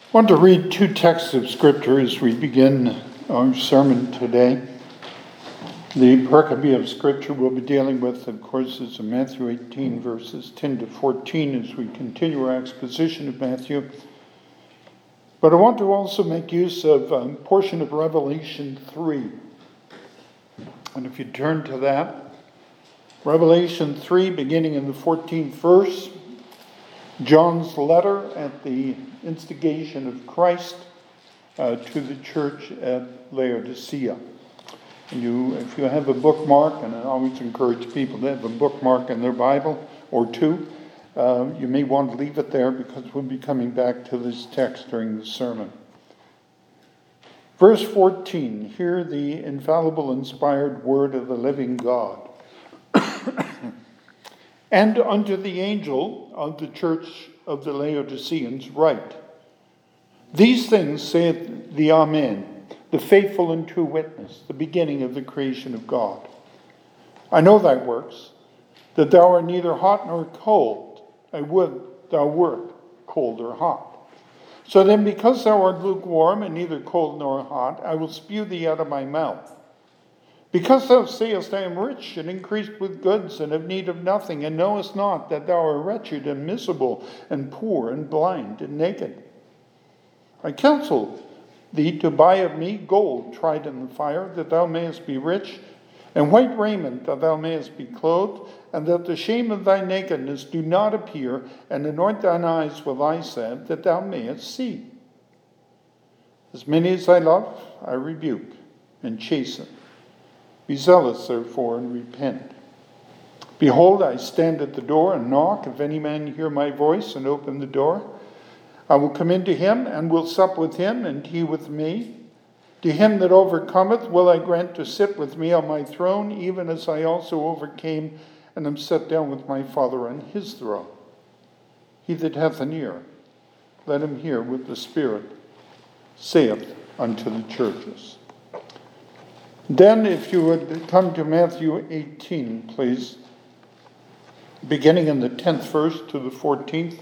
I want to read two texts of Scripture as we begin our sermon today. The pericope of Scripture we'll be dealing with, of course, is in Matthew 18, verses 10 to 14 as we continue our exposition of Matthew. But I want to also make use of a portion of Revelation 3. And if you turn to that, Revelation 3, beginning in the 14th verse, John's letter at the instigation of Christ to the church at Laodicea. And if you have a bookmark, and I always encourage people to have a bookmark in their Bible or two, you may want to leave it there because we'll be coming back to this text during the sermon. Verse 14, hear the infallible, inspired word of the living God. And unto the angel of the church of the Laodiceans write, these things saith the Amen, the faithful and true witness, the beginning of the creation of God. I know thy works, that thou art neither hot nor cold. I would thou wert cold or hot. So then, because thou art lukewarm and neither cold nor hot, I will spew thee out of my mouth. Because thou sayest, I am rich and increased with goods and have need of nothing, and knowest not that thou art wretched and miserable and poor and blind and naked. I counsel thee to buy of me gold tried in the fire, that thou mayest be rich, and white raiment, that thou mayest be clothed, and that the shame of thy nakedness do not appear, and anoint thine eyes with eye salve, that thou mayest see. As many as I love, I rebuke and chasten. Be zealous, therefore, and repent. Behold, I stand at the door and knock. If any man hear my voice and open the door, I will come into him and will sup with him, and he with me. To him that overcometh will I grant to sit with me on my throne, even as I also overcame and am set down with my Father on his throne. He that hath an ear, let him hear what the Spirit saith unto the churches. Then, if you would come to Matthew 18, please, beginning in the 10th verse to the 14th.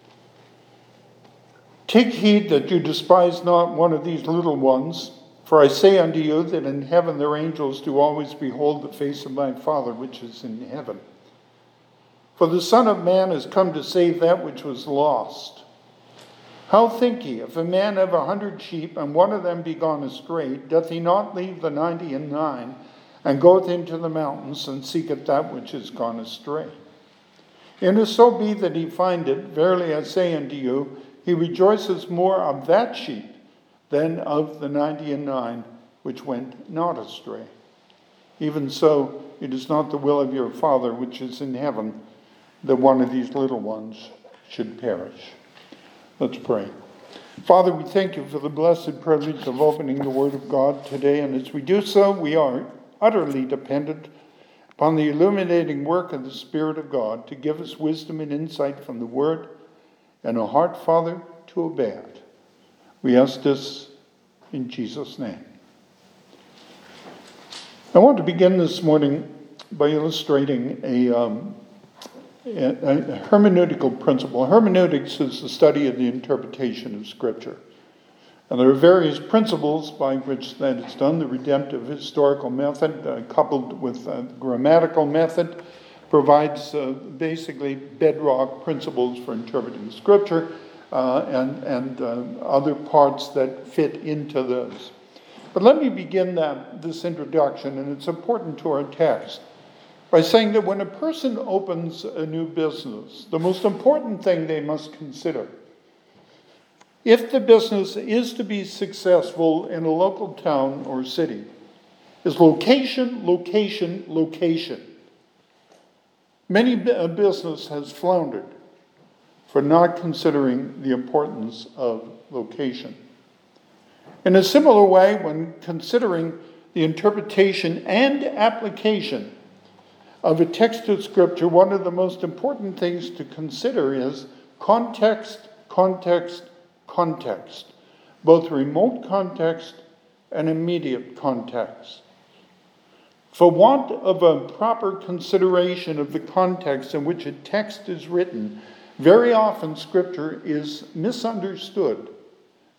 Take heed that you despise not one of these little ones, for I say unto you that in heaven their angels do always behold the face of my Father which is in heaven. For the Son of Man is come to save that which was lost. How think ye, if a man have 100 sheep, and one of them be gone astray, doth he not leave the 99, and goeth into the mountains, and seeketh that which is gone astray? And if so be that he find it, verily I say unto you, he rejoices more of that sheep than of the 99 which went not astray. Even so, it is not the will of your Father which is in heaven that one of these little ones should perish. Let's pray. Father, we thank you for the blessed privilege of opening the Word of God today, and as we do so, we are utterly dependent upon the illuminating work of the Spirit of God to give us wisdom and insight from the Word, and a heart, Father, to obey it. We ask this in Jesus' name. I want to begin this morning by illustrating a hermeneutical principle. Hermeneutics is the study of the interpretation of Scripture. And there are various principles by which that is done. The redemptive historical method, coupled with a grammatical method, provides basically bedrock principles for interpreting Scripture and other parts that fit into those. But let me begin this introduction, and it's important to our text, by saying that when a person opens a new business, the most important thing they must consider, if the business is to be successful in a local town or city, is location, location, location. Many a business has floundered for not considering the importance of location. In a similar way, when considering the interpretation and application of a text of Scripture, one of the most important things to consider is context, context, context. Both remote context and immediate context. For want of a proper consideration of the context in which a text is written, very often Scripture is misunderstood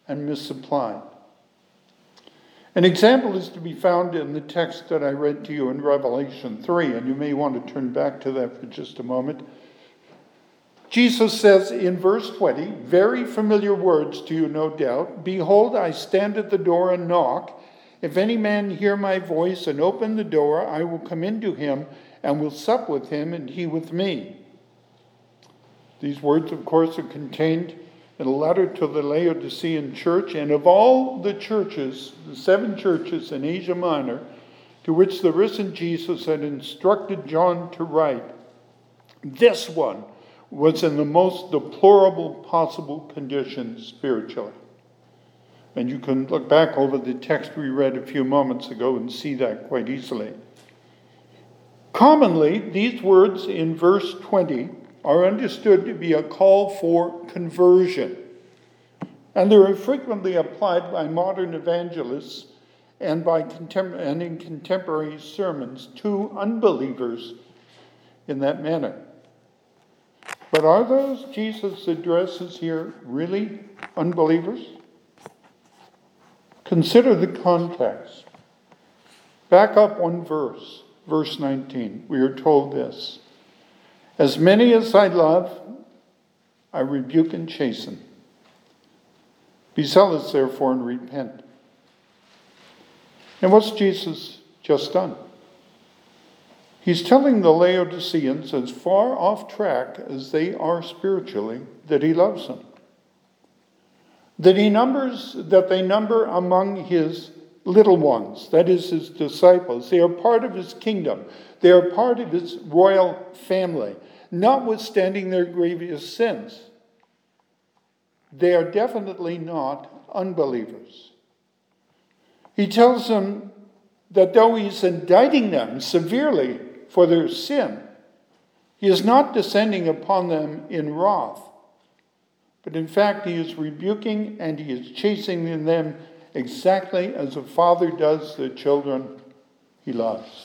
and misapplied. An example is to be found in the text that I read to you in Revelation 3, and you may want to turn back to that for just a moment. Jesus says in verse 20, very familiar words to you, no doubt, "Behold, I stand at the door and knock. If any man hear my voice and open the door, I will come into him and will sup with him and he with me." These words, of course, are contained in a letter to the Laodicean church, and of all the churches, the 7 churches in Asia Minor, to which the risen Jesus had instructed John to write, this one was in the most deplorable possible condition spiritually. And you can look back over the text we read a few moments ago and see that quite easily. Commonly, these words in verse 20 are understood to be a call for conversion. And they are frequently applied by modern evangelists and in contemporary sermons to unbelievers in that manner. But are those Jesus addresses here really unbelievers? Consider the context. Back up one verse, verse 19. We are told this: "As many as I love, I rebuke and chasten. Be zealous, therefore, and repent." And what's Jesus just done? He's telling the Laodiceans, as far off track as they are spiritually, that he loves them. That they number among his little ones, that is, his disciples. They are part of his kingdom. They are part of his royal family, notwithstanding their grievous sins. They are definitely not unbelievers. He tells them that though he's indicting them severely for their sin, he is not descending upon them in wrath, but in fact he is rebuking and he is chastening them exactly as a father does the children he loves.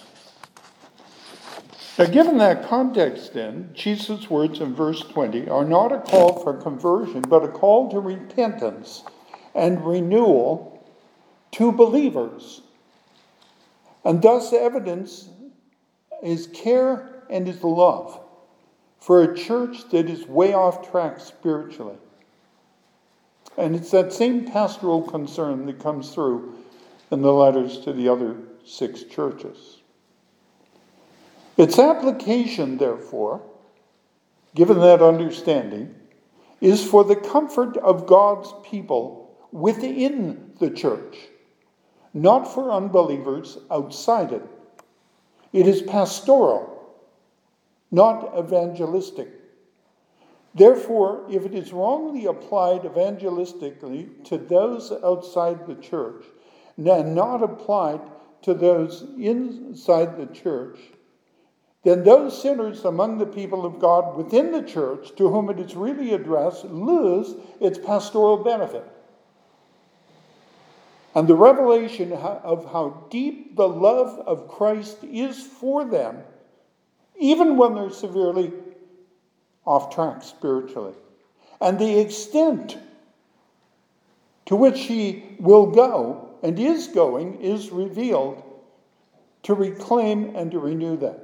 Now, given that context then, Jesus' words in verse 20 are not a call for conversion, but a call to repentance and renewal to believers. And thus evidence his care and his love for a church that is way off track spiritually. And it's that same pastoral concern that comes through in the letters to the other 6 churches. Its application, therefore, given that understanding, is for the comfort of God's people within the church, not for unbelievers outside it. It is pastoral, not evangelistic. Therefore, if it is wrongly applied evangelistically to those outside the church, and not applied to those inside the church, then those sinners among the people of God within the church to whom it is really addressed lose its pastoral benefit. And the revelation of how deep the love of Christ is for them, even when they're severely off track spiritually, and the extent to which he will go and is going is revealed to reclaim and to renew them.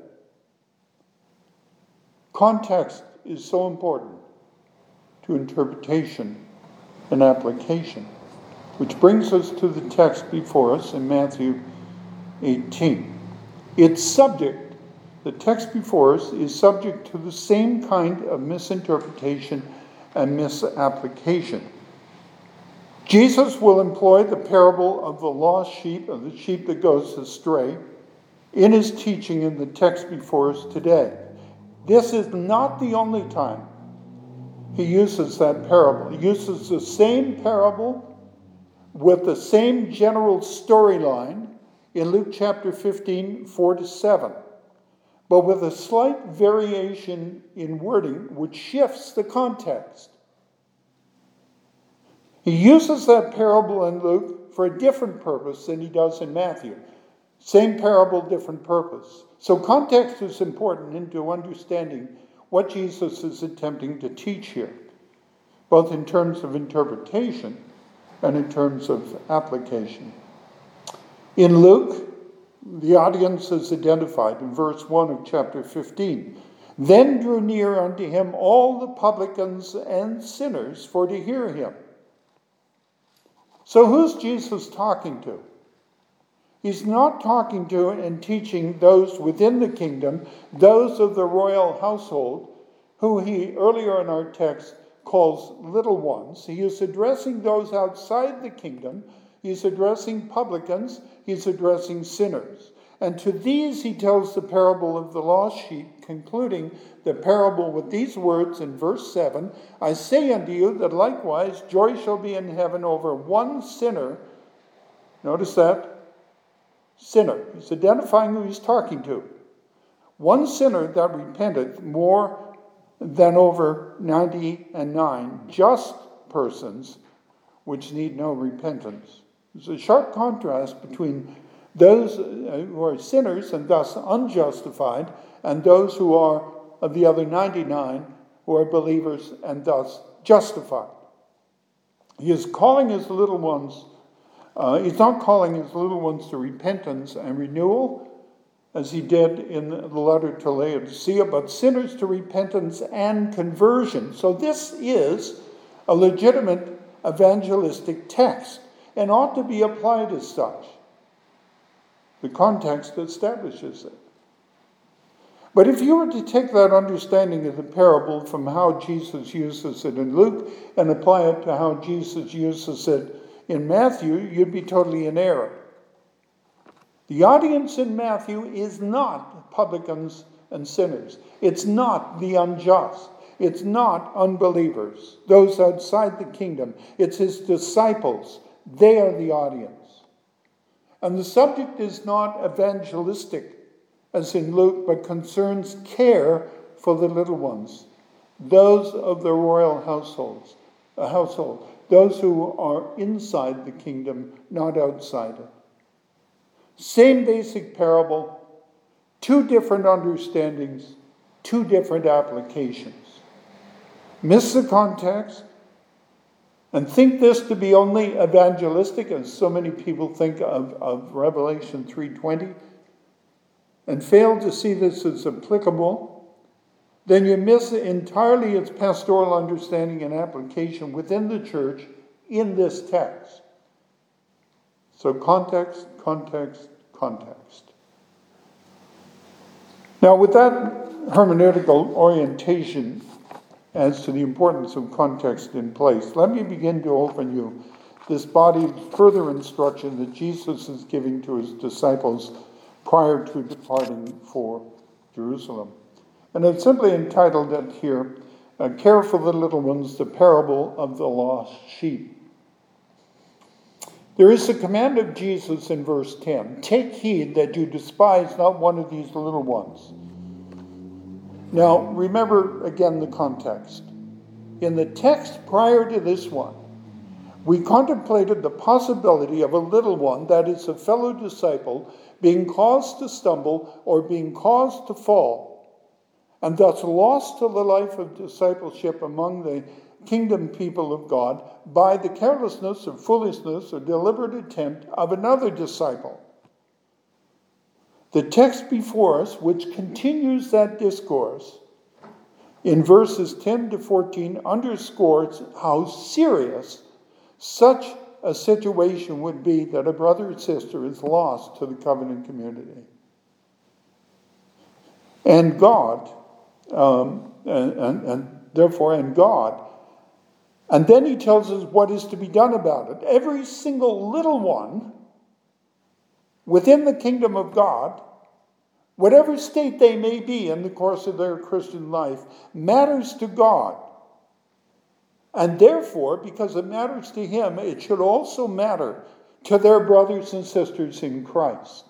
Context is so important to interpretation and application, which brings us to the text before us in Matthew 18. Its subject, the text before us, is subject to the same kind of misinterpretation and misapplication. Jesus will employ the parable of the lost sheep, of the sheep that goes astray, in his teaching in the text before us today. This is not the only time he uses that parable. He uses the same parable with the same general storyline in Luke chapter 15, 4-7, but with a slight variation in wording which shifts the context. He uses that parable in Luke for a different purpose than he does in Matthew. Same parable, different purpose. So context is important into understanding what Jesus is attempting to teach here, both in terms of interpretation and in terms of application. In Luke, the audience is identified in verse 1 of chapter 15. Then drew near unto him all the publicans and sinners for to hear him. So who's Jesus talking to? He's not talking to and teaching those within the kingdom, those of the royal household, who he earlier in our text calls little ones. He is addressing those outside the kingdom. He's addressing publicans. He's addressing sinners. And to these he tells the parable of the lost sheep, concluding the parable with these words in verse 7, I say unto you that likewise joy shall be in heaven over one sinner. Notice that. Sinner. He's identifying who he's talking to. One sinner that repenteth more than over 99 just persons which need no repentance. There's a sharp contrast between those who are sinners and thus unjustified and those who are of the other 99 who are believers and thus justified. He is calling his little ones, he's not calling his little ones to repentance and renewal, as he did in the letter to Laodicea, but sinners to repentance and conversion. So this is a legitimate evangelistic text and ought to be applied as such. The context establishes it. But if you were to take that understanding of the parable from how Jesus uses it in Luke and apply it to how Jesus uses it in Matthew, you'd be totally in error. The audience in Matthew is not publicans and sinners. It's not the unjust. It's not unbelievers, those outside the kingdom. It's his disciples. They are the audience. And the subject is not evangelistic, as in Luke, but concerns care for the little ones, those of the royal household, those who are inside the kingdom, not outside it. Same basic parable, two different understandings, two different applications. Miss the context and think this to be only evangelistic, as so many people think of Revelation 3:20, and fail to see this as applicable, then you miss entirely its pastoral understanding and application within the church in this text. So context, context, context. Now with that hermeneutical orientation as to the importance of context in place, let me begin to open you this body of further instruction that Jesus is giving to his disciples prior to departing for Jerusalem. And I've simply entitled it here, Care for the Little Ones, the Parable of the Lost Sheep. There is a command of Jesus in verse 10, take heed that you despise not one of these little ones. Now, remember again the context. In the text prior to this one, we contemplated the possibility of a little one, that is a fellow disciple, being caused to stumble or being caused to fall, and thus lost to the life of discipleship among the kingdom people of God by the carelessness or foolishness or deliberate attempt of another disciple. The text before us, which continues that discourse, in verses 10 to 14, underscores how serious such a situation would be that a brother or sister is lost to the covenant community. And God, and God. And then he tells us what is to be done about it. Every single little one within the kingdom of God, whatever state they may be in the course of their Christian life, matters to God. And therefore, because it matters to him, it should also matter to their brothers and sisters in Christ.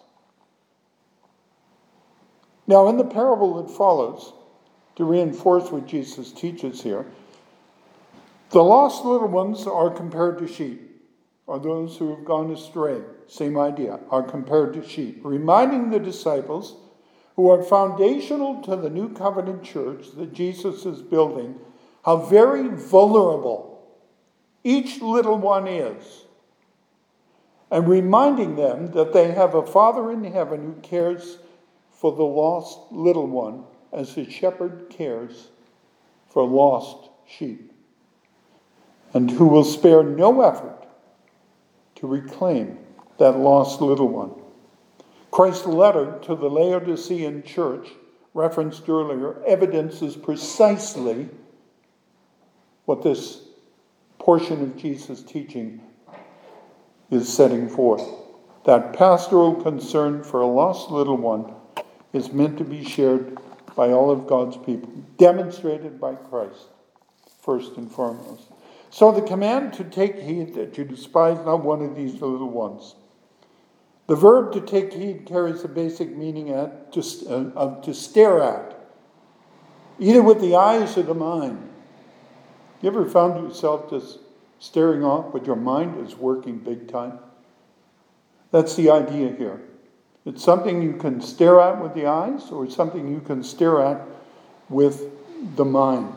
Now, in the parable that follows, to reinforce what Jesus teaches here, the lost little ones are compared to sheep, or those who have gone astray, same idea, are compared to sheep, reminding the disciples who are foundational to the new covenant church that Jesus is building, how very vulnerable Each little one is. And reminding them that they have a Father in heaven who cares for the lost little one as a shepherd cares for lost sheep, and who will spare no effort to reclaim that lost little one. Christ's letter to the Laodicean church, referenced earlier, evidences precisely what this portion of Jesus' teaching is setting forth. That pastoral concern for a lost little one is meant to be shared by all of God's people, demonstrated by Christ, first and foremost. So the command to take heed that you despise not one of these little ones. The verb to take heed carries the basic meaning of to stare at, either with the eyes or the mind. You ever found yourself just staring off, but your mind is working big time? That's the idea here. It's something you can stare at with the eyes, or something you can stare at with the mind.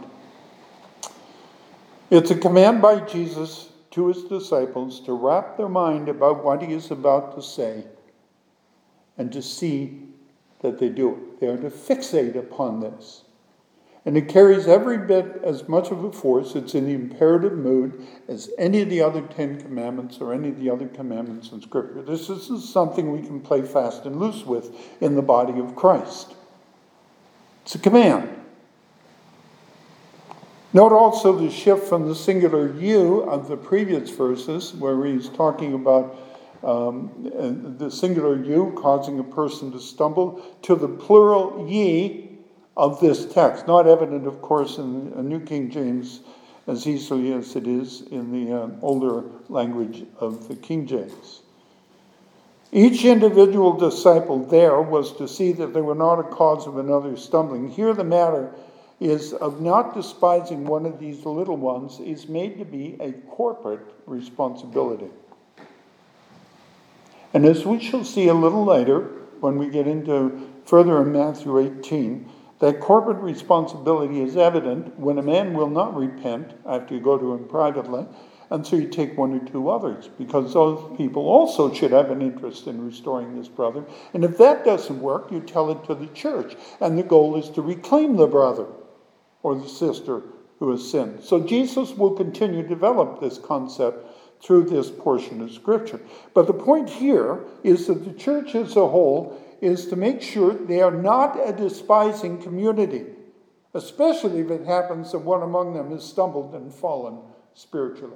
It's a command by Jesus to his disciples to wrap their mind about what he is about to say and to see that they do it. They are to fixate upon this. And it carries every bit as much of a force, it's in the imperative mood, as any of the other 10 commandments or any of the other commandments in Scripture. This is something we can play fast and loose with in the body of Christ. It's a command. Note also the shift from the singular you of the previous verses, where he's talking about the singular you causing a person to stumble, to the plural ye of this text. Not evident, of course, in the New King James as easily as it is in the older language of the King James. Each individual disciple there was to see that they were not a cause of another stumbling. Here the matter is of not despising one of these little ones is made to be a corporate responsibility. And as we shall see a little later, when we get into further in Matthew 18, that corporate responsibility is evident when a man will not repent after you go to him privately, and so you take one or two others, because those people also should have an interest in restoring this brother. And if that doesn't work, you tell it to the church, and the goal is to reclaim the brother or the sister who has sinned. So Jesus will continue to develop this concept through this portion of Scripture. But the point here is that the church as a whole is to make sure they are not a despising community, especially if it happens that one among them has stumbled and fallen spiritually.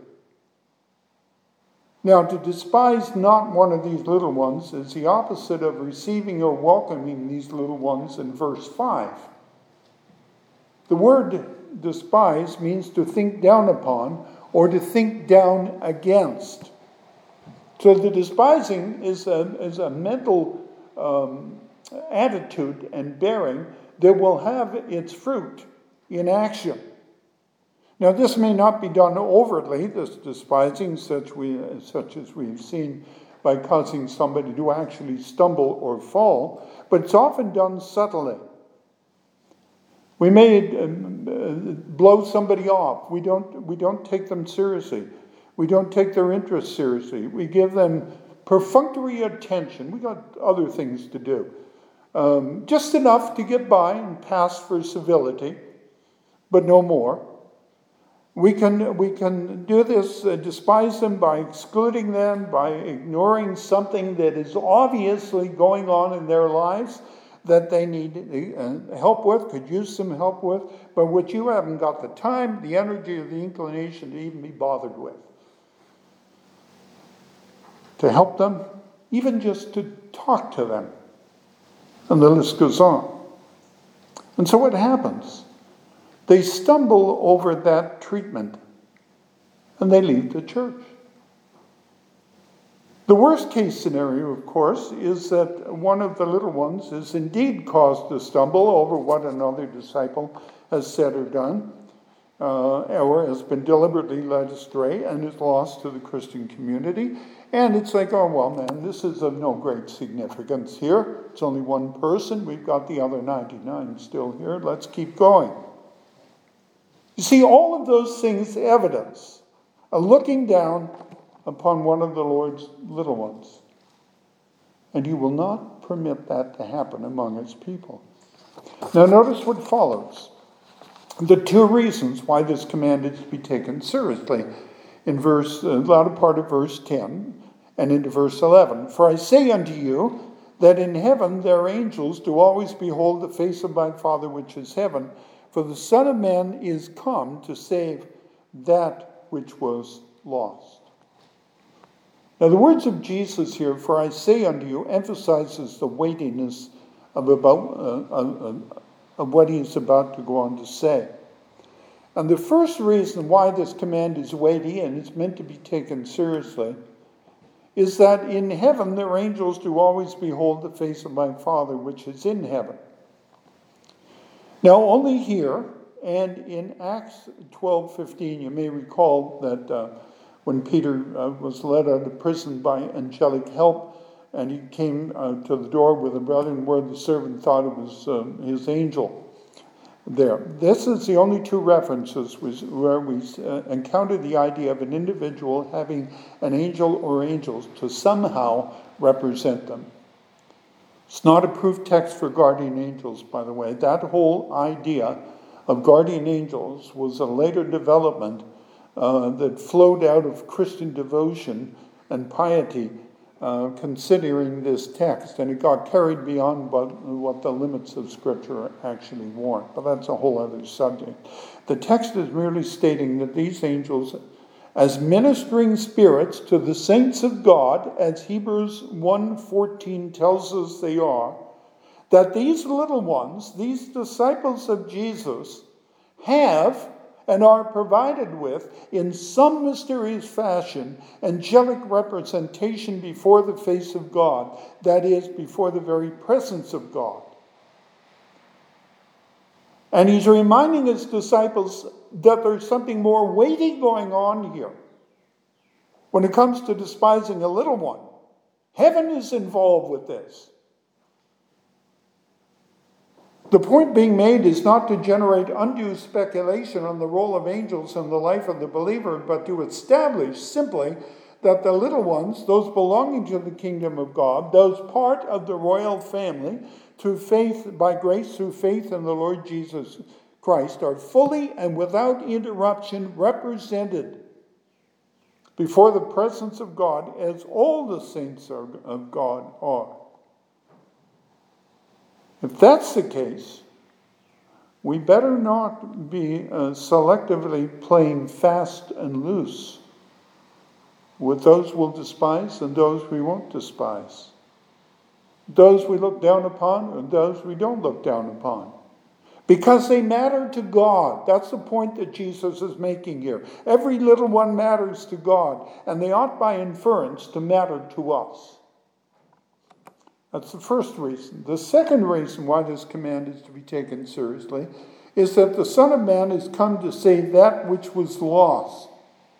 Now, to despise not one of these little ones is the opposite of receiving or welcoming these little ones in verse 5. The word despise means to think down upon or to think down against. So the despising is a mental attitude and bearing that will have its fruit in action. Now, this may not be done overtly, this despising, such as we've seen by causing somebody to actually stumble or fall, but it's often done subtly. We may blow somebody off. We don't take them seriously. We don't take their interests seriously. We give them perfunctory attention. We got other things to do. Just enough to get by and pass for civility, but no more. We can do this, despise them by excluding them, by ignoring something that is obviously going on in their lives that they need help with, could use some help with, but which you haven't got the time, the energy, or the inclination to even be bothered with. To help them, even just to talk to them. And the list goes on. And so what happens? They stumble over that treatment and they leave the church. The worst case scenario, of course, is that one of the little ones is indeed caused to stumble over what another disciple has said or done, or has been deliberately led astray and is lost to the Christian community. And it's like, oh, well, man, this is of no great significance here. It's only one person. We've got the other 99 still here. Let's keep going. You see, all of those things evidence looking down upon one of the Lord's little ones. And he will not permit that to happen among his people. Now notice what follows. The two reasons why this command is to be taken seriously in the latter part of verse 10 and into verse 11. For I say unto you that in heaven their angels do always behold the face of my Father which is heaven, for the Son of Man is come to save that which was lost. Now the words of Jesus here, for I say unto you, emphasizes the weightiness of what he is about to go on to say. And the first reason why this command is weighty and is meant to be taken seriously is that in heaven their angels do always behold the face of my Father which is in heaven. Now only here and in Acts 12:15, you may recall that when Peter was led out of prison by angelic help, and he came to the door with a brethren where the servant thought it was his angel there. This is the only two references where we encounter the idea of an individual having an angel or angels to somehow represent them. It's not a proof text for guardian angels, by the way. That whole idea of guardian angels was a later development that flowed out of Christian devotion and piety, considering this text, and it got carried beyond what the limits of Scripture actually warrant. But that's a whole other subject. The text is merely stating that these angels, as ministering spirits to the saints of God, as Hebrews 1:14 tells us they are, that these little ones, these disciples of Jesus, have and are provided with, in some mysterious fashion, angelic representation before the face of God, that is, before the very presence of God. And he's reminding his disciples that there's something more weighty going on here when it comes to despising a little one. Heaven is involved with this. The point being made is not to generate undue speculation on the role of angels in the life of the believer, but to establish simply that the little ones, those belonging to the kingdom of God, those part of the royal family, through faith, by grace through faith in the Lord Jesus Christ, are fully and without interruption represented before the presence of God, as all the saints of God are. If that's the case, we better not be selectively playing fast and loose with those we'll despise and those we won't despise, those we look down upon and those we don't look down upon, because they matter to God. That's the point that Jesus is making here. Every little one matters to God, and they ought by inference to matter to us. That's the first reason. The second reason why this command is to be taken seriously is that the Son of Man is come to save that which was lost.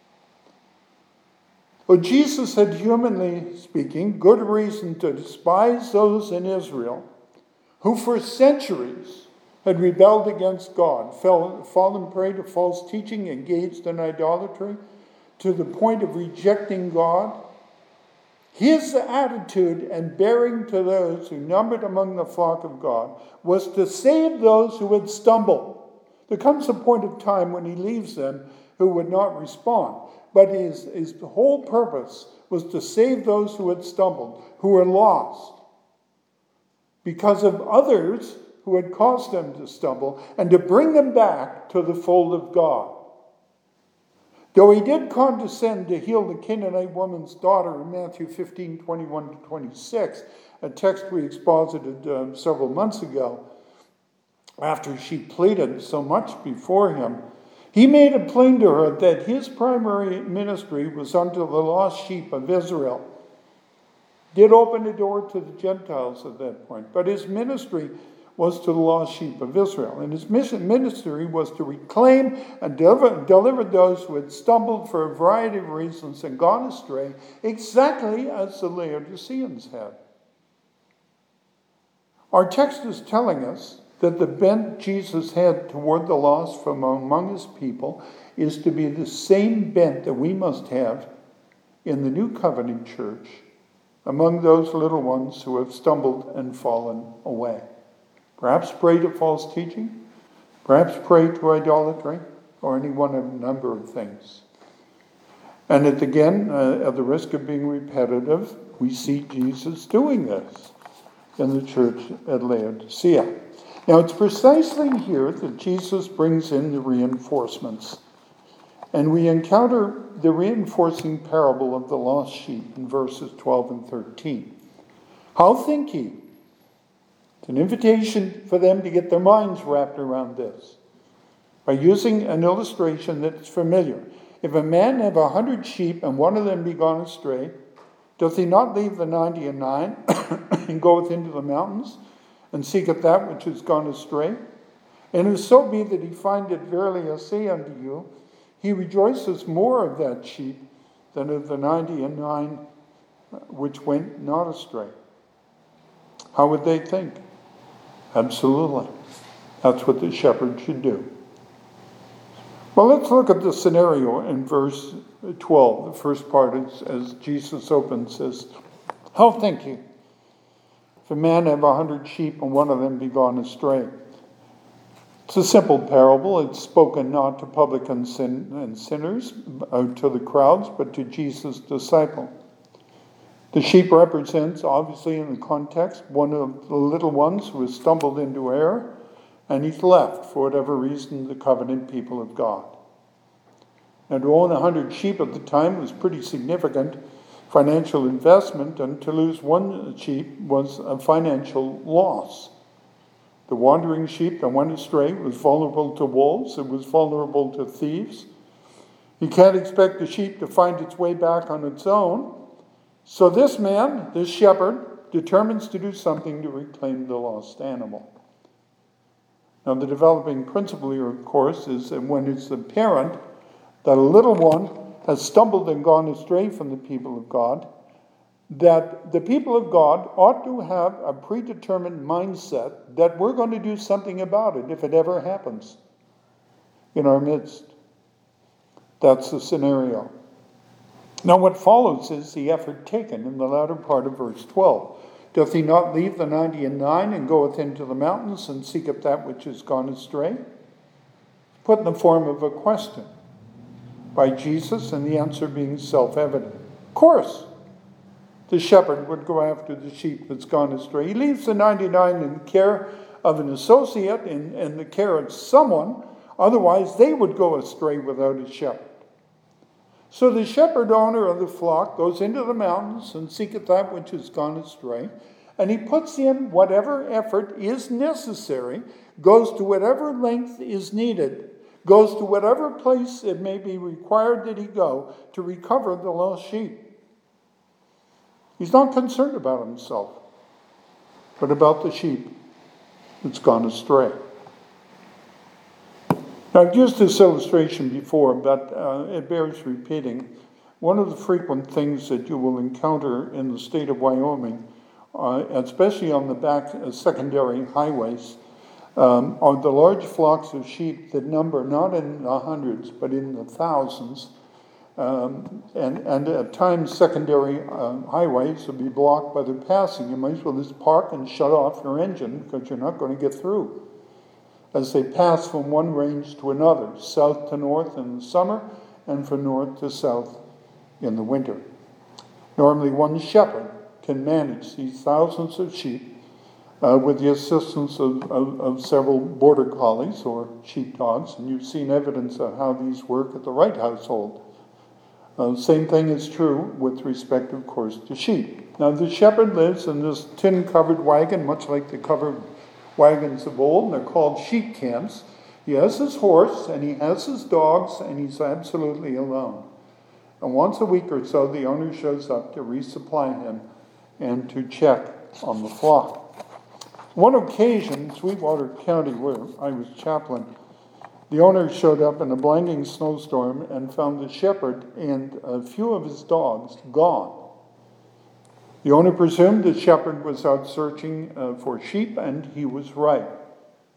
Well, Jesus had, humanly speaking, good reason to despise those in Israel who for centuries had rebelled against God, fallen prey to false teaching, engaged in idolatry, to the point of rejecting God. His attitude and bearing to those who numbered among the flock of God was to save those who had stumbled. There comes a point of time when he leaves them who would not respond. But his whole purpose was to save those who had stumbled, who were lost, because of others who had caused them to stumble, and to bring them back to the fold of God. Though he did condescend to heal the Canaanite woman's daughter in Matthew 15:21-26, a text we exposited several months ago, after she pleaded so much before him, he made it plain to her that his primary ministry was unto the lost sheep of Israel. Did open the door to the Gentiles at that point, but his ministry was to the lost sheep of Israel. And his ministry was to reclaim and deliver those who had stumbled for a variety of reasons and gone astray, exactly as the Laodiceans had. Our text is telling us that the bent Jesus had toward the lost from among his people is to be the same bent that we must have in the New Covenant church among those little ones who have stumbled and fallen away. Perhaps prey to false teaching, perhaps prey to idolatry, or any one of a number of things. And at the risk of being repetitive, we see Jesus doing this in the church at Laodicea. Now, it's precisely here that Jesus brings in the reinforcements. And we encounter the reinforcing parable of the lost sheep in verses 12 and 13. How think ye? It's an invitation for them to get their minds wrapped around this by using an illustration that's familiar. If a man have 100 sheep and one of them be gone astray, doth he not leave the 99 and goeth into the mountains and seeketh that which is gone astray? And if so be that he find it, verily I say unto you, he rejoices more of that sheep than of the 99 which went not astray. How would they think? Absolutely. That's what the shepherd should do. Well, let's look at the scenario in verse 12. The first part is, as Jesus opens, says, how think you? If a man have 100 sheep and one of them be gone astray. It's a simple parable. It's spoken not to publicans and sinners, to the crowds, but to Jesus' disciple. The sheep represents, obviously in the context, one of the little ones who has stumbled into error, and he's left, for whatever reason, the covenant people of God. Now, to own 100 sheep at the time was pretty significant financial investment, and to lose one sheep was a financial loss. The wandering sheep that went astray was vulnerable to wolves. It was vulnerable to thieves. You can't expect the sheep to find its way back on its own. So this man, this shepherd, determines to do something to reclaim the lost animal. Now, the developing principle here, of course, is that when it's apparent that a little one has stumbled and gone astray from the people of God, that the people of God ought to have a predetermined mindset that we're going to do something about it if it ever happens in our midst. That's the scenario. Now, what follows is the effort taken in the latter part of verse 12. Doth he not leave the 99 and goeth into the mountains and seeketh that which is gone astray? Put in the form of a question by Jesus, and the answer being self-evident. Of course, the shepherd would go after the sheep that's gone astray. He leaves the 99 in care of an associate, in the care of someone. Otherwise, they would go astray without a shepherd. So the shepherd owner of the flock goes into the mountains and seeketh that which is gone astray. And he puts in whatever effort is necessary, goes to whatever length is needed, goes to whatever place it may be required that he go to recover the lost sheep. He's not concerned about himself, but about the sheep that's gone astray. Now, I've used this illustration before, but it bears repeating. One of the frequent things that you will encounter in the state of Wyoming, especially on the back secondary highways, are the large flocks of sheep that number not in the hundreds, but in the thousands. And at times secondary highways will be blocked by the passing. You might as well just park and shut off your engine because you're not going to get through. As they pass from one range to another, south to north in the summer and from north to south in the winter. Normally one shepherd can manage these thousands of sheep with the assistance of several border collies or sheepdogs, and you've seen evidence of how these work at the Wright household. Same thing is true with respect, of course, to sheep. Now, the shepherd lives in this tin-covered wagon, much like the covered wagons of old, and they're called sheep camps. He has his horse, and he has his dogs, and he's absolutely alone. And once a week or so, the owner shows up to resupply him and to check on the flock. One occasion, in Sweetwater County, where I was chaplain, the owner showed up in a blinding snowstorm and found the shepherd and a few of his dogs gone. The owner presumed the shepherd was out searching for sheep, and he was right.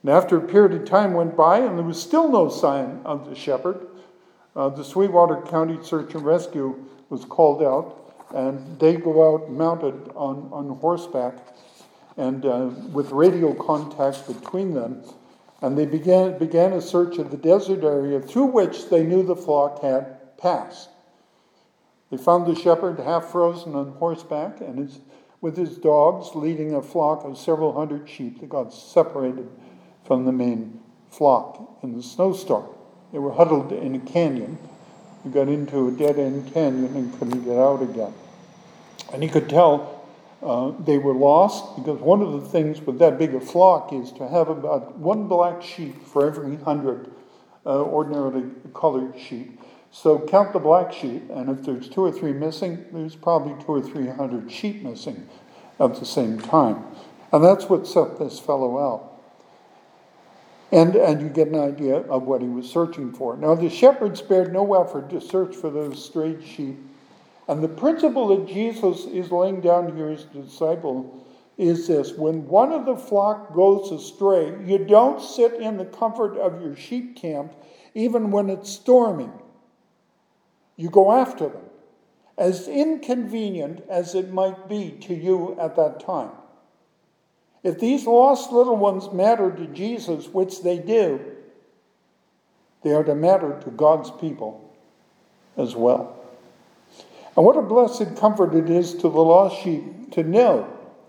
And after a period of time went by and there was still no sign of the shepherd, the Sweetwater County Search and Rescue was called out, and they go out mounted on horseback and with radio contact between them, and they began a search of the desert area through which they knew the flock had passed. They found the shepherd half frozen on horseback and with his dogs leading a flock of several hundred sheep that got separated from the main flock in the snowstorm. They were huddled in a canyon. They got into a dead-end canyon and couldn't get out again. And he could tell they were lost, because one of the things with that big a flock is to have about one black sheep for every 100 ordinarily colored sheep. So count the black sheep, and if there's 2 or 3 missing, there's probably 200 or 300 sheep missing at the same time. And that's what set this fellow out. And you get an idea of what he was searching for. Now, the shepherd spared no effort to search for those strayed sheep. And the principle that Jesus is laying down here as a disciple is this: when one of the flock goes astray, you don't sit in the comfort of your sheep camp, even when it's storming. You go after them, as inconvenient as it might be to you at that time. If these lost little ones matter to Jesus, which they do, they are to matter to God's people as well. And what a blessed comfort it is to the lost sheep to know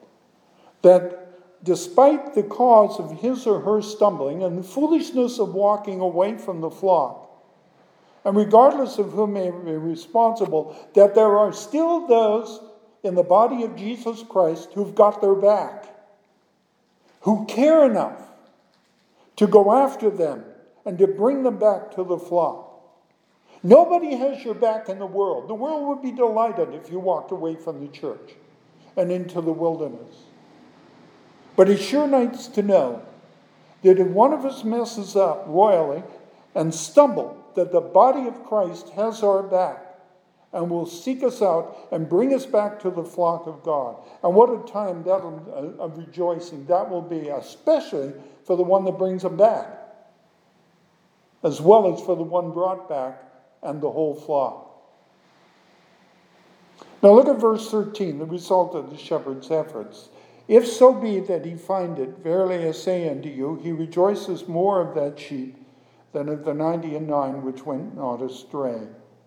that despite the cause of his or her stumbling and the foolishness of walking away from the flock, and regardless of who may be responsible, that there are still those in the body of Jesus Christ who've got their back, who care enough to go after them and to bring them back to the flock. Nobody has your back in the world. The world would be delighted if you walked away from the church and into the wilderness. But it's sure nice to know that if one of us messes up royally and stumble, that the body of Christ has our back and will seek us out and bring us back to the flock of God. And what a time of rejoicing that will be, especially for the one that brings them back, as well as for the one brought back and the whole flock. Now look at verse 13, the result of the shepherd's efforts. If so be that he find it, verily I say unto you, he rejoices more of that sheep than of the 99 which went not astray.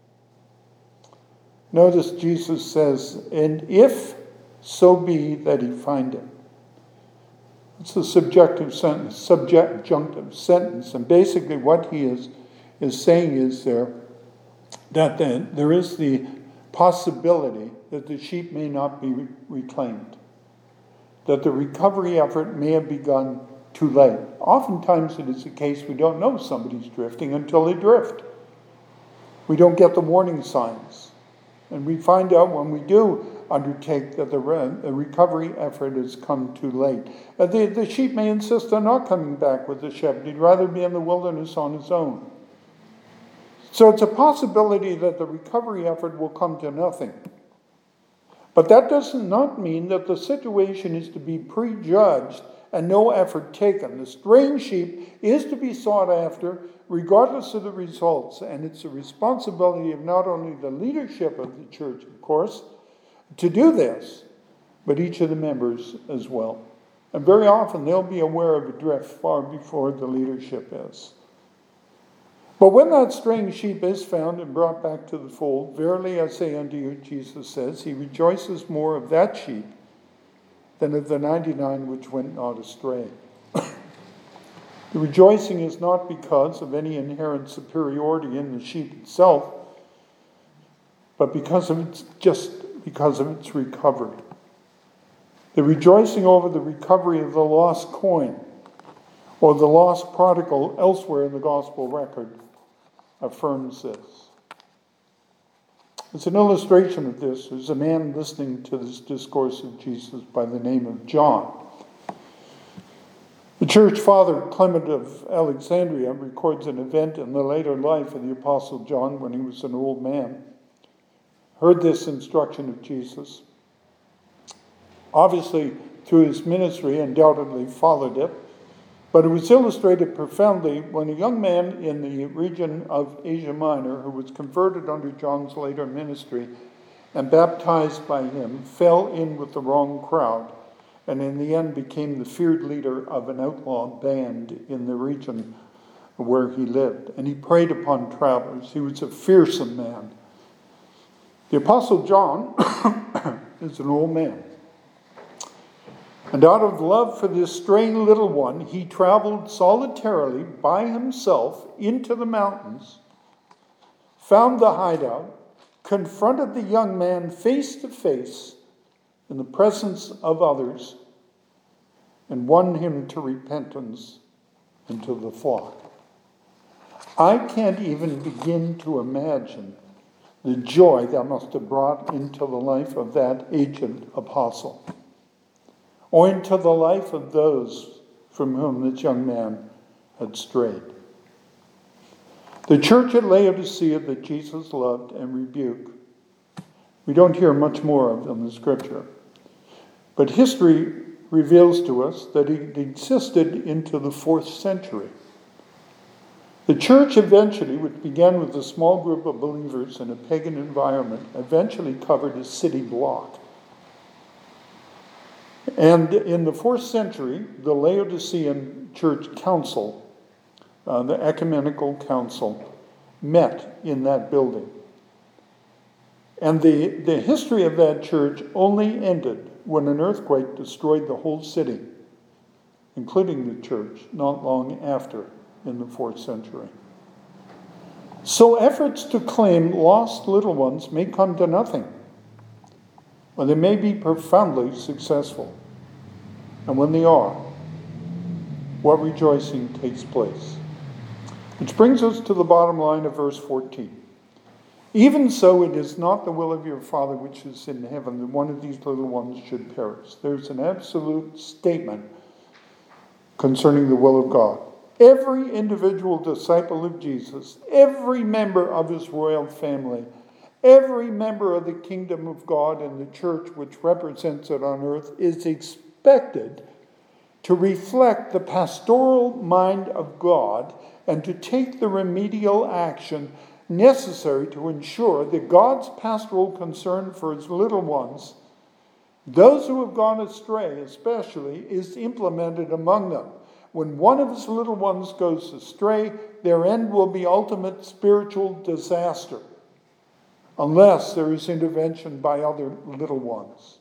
Notice Jesus says, and if so be that he find it. It's a subjunctive sentence, and basically what he is saying is there that there is the possibility that the sheep may not be reclaimed, that the recovery effort may have begun too late. Oftentimes it is the case we don't know somebody's drifting until they drift. We don't get the warning signs. And we find out when we do undertake that the recovery effort has come too late. The sheep may insist on not coming back with the shepherd. He'd rather be in the wilderness on his own. So it's a possibility that the recovery effort will come to nothing. But that does not mean that the situation is to be prejudged and no effort taken. The straying sheep is to be sought after regardless of the results, and it's a responsibility of not only the leadership of the church, of course, to do this, but each of the members as well. And very often they'll be aware of a drift far before the leadership is. But when that straying sheep is found and brought back to the fold, verily I say unto you, Jesus says, he rejoices more of that sheep than of the 99 which went not astray. The rejoicing is not because of any inherent superiority in the sheep itself, but because of its recovery. The rejoicing over the recovery of the lost coin or the lost prodigal elsewhere in the gospel record affirms this. As an illustration of this, there's a man listening to this discourse of Jesus by the name of John. The church father Clement of Alexandria records an event in the later life of the Apostle John when he was an old man. Heard this instruction of Jesus. Obviously, through his ministry, undoubtedly followed it, But it was illustrated profoundly when a young man in the region of Asia Minor, who was converted under John's later ministry and baptized by him, fell in with the wrong crowd, and in the end became the feared leader of an outlaw band in the region where he lived. And he preyed upon travelers. He was a fearsome man. The Apostle John is an old man. And out of love for this straying little one, he traveled solitarily by himself into the mountains, found the hideout, confronted the young man face to face in the presence of others, and won him to repentance and to the flock. I can't even begin to imagine the joy that must have brought into the life of that aged apostle, or into the life of those from whom this young man had strayed. The church at Laodicea that Jesus loved and rebuked, we don't hear much more of them in Scripture. But history reveals to us that it existed into the 4th century. The church eventually, which began with a small group of believers in a pagan environment, eventually covered a city block. And in the 4th century, the Laodicean Church Council, the Ecumenical Council, met in that building. And the history of that church only ended when an earthquake destroyed the whole city, including the church, not long after in the 4th century. So efforts to claim lost little ones may come to nothing, or they may be profoundly successful. And when they are, what rejoicing takes place? Which brings us to the bottom line of verse 14. Even so, it is not the will of your Father which is in heaven that one of these little ones should perish. There's an absolute statement concerning the will of God. Every individual disciple of Jesus, every member of his royal family, every member of the kingdom of God and the church which represents it on earth is expected to reflect the pastoral mind of God and to take the remedial action necessary to ensure that God's pastoral concern for his little ones, those who have gone astray especially, is implemented among them. When one of his little ones goes astray, their end will be ultimate spiritual disaster, unless there is intervention by other little ones.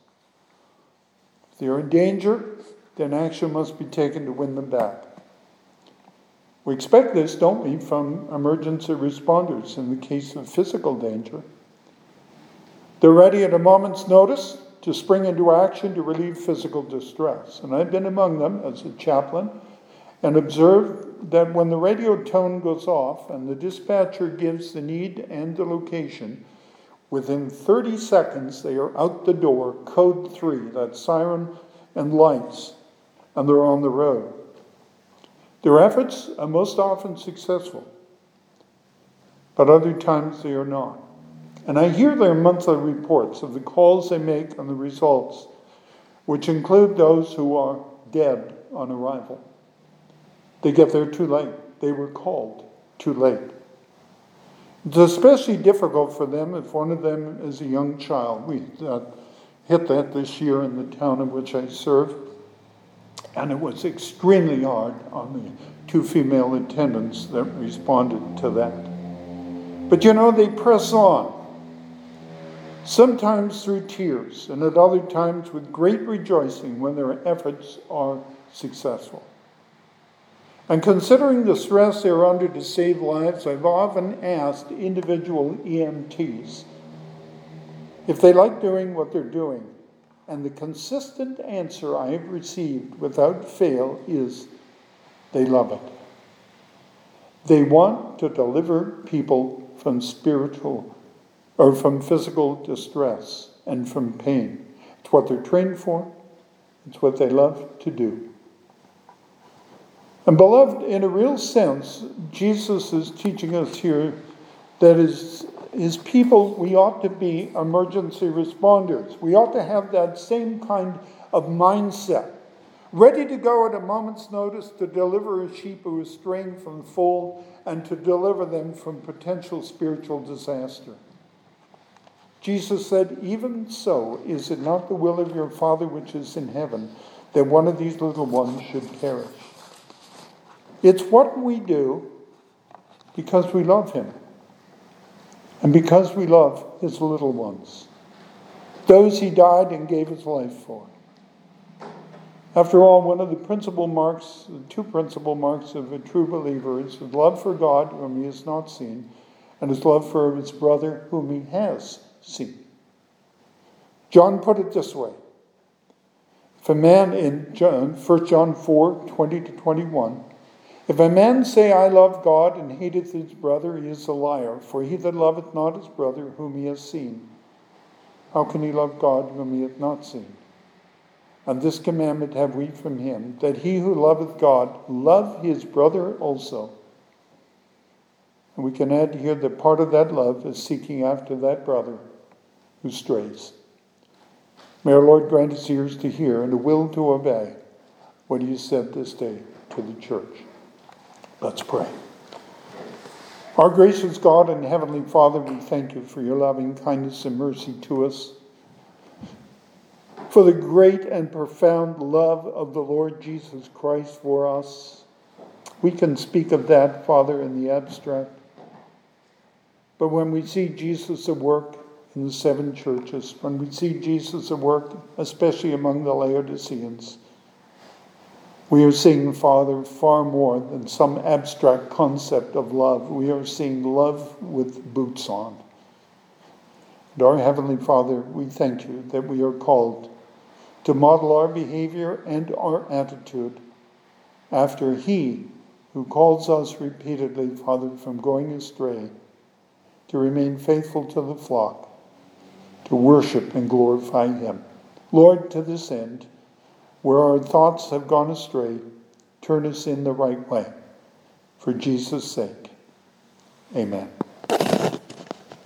If they are in danger, then action must be taken to win them back. We expect this, don't we, from emergency responders in the case of physical danger. They're ready at a moment's notice to spring into action to relieve physical distress. And I've been among them as a chaplain and observed that when the radio tone goes off and the dispatcher gives the need and the location, within 30 seconds they are out the door, code 3, that siren and lights, and they're on the road. Their efforts are most often successful, but other times they are not. And I hear their monthly reports of the calls they make and the results, which include those who are dead on arrival. They get there too late. They were called too late. It's especially difficult for them if one of them is a young child. We hit that this year in the town in which I serve. And it was extremely hard on the 2 female attendants that responded to that. But they press on. Sometimes through tears, and at other times with great rejoicing when their efforts are successful. And considering the stress they're under to save lives, I've often asked individual EMTs if they like doing what they're doing. And the consistent answer I have received without fail is they love it. They want to deliver people from from physical distress and from pain. It's what they're trained for. It's what they love to do. And beloved, in a real sense, Jesus is teaching us here that as people, we ought to be emergency responders. We ought to have that same kind of mindset. ready to go at a moment's notice to deliver a sheep who is straying from the fold and to deliver them from potential spiritual disaster. Jesus said, "Even so, is it not the will of your Father which is in heaven that one of these little ones should perish?" It's what we do because we love him and because we love his little ones, those he died and gave his life for. After all, one of the two principal marks of a true believer is his love for God, whom he has not seen, and his love for his brother, whom he has seen. John put it this way. If a man, in 1 John 4, 20-21, if a man say, "I love God," and hateth his brother, he is a liar. For he that loveth not his brother, whom he has seen, how can he love God, whom he hath not seen? And this commandment have we from him, that he who loveth God love his brother also. And we can add here that part of that love is seeking after that brother who strays. May our Lord grant us ears to hear and a will to obey what he has said this day to the church. Let's pray. Our gracious God and Heavenly Father, we thank you for your loving kindness and mercy to us, for the great and profound love of the Lord Jesus Christ for us. We can speak of that, Father, in the abstract. But when we see Jesus at work in the 7 churches, when we see Jesus at work, especially among the Laodiceans, we are seeing, Father, far more than some abstract concept of love. We are seeing love with boots on. And our Heavenly Father, we thank you that we are called to model our behavior and our attitude after he who calls us repeatedly, Father, from going astray, to remain faithful to the flock, to worship and glorify him. Lord, to this end, where our thoughts have gone astray, turn us in the right way. For Jesus' sake, amen.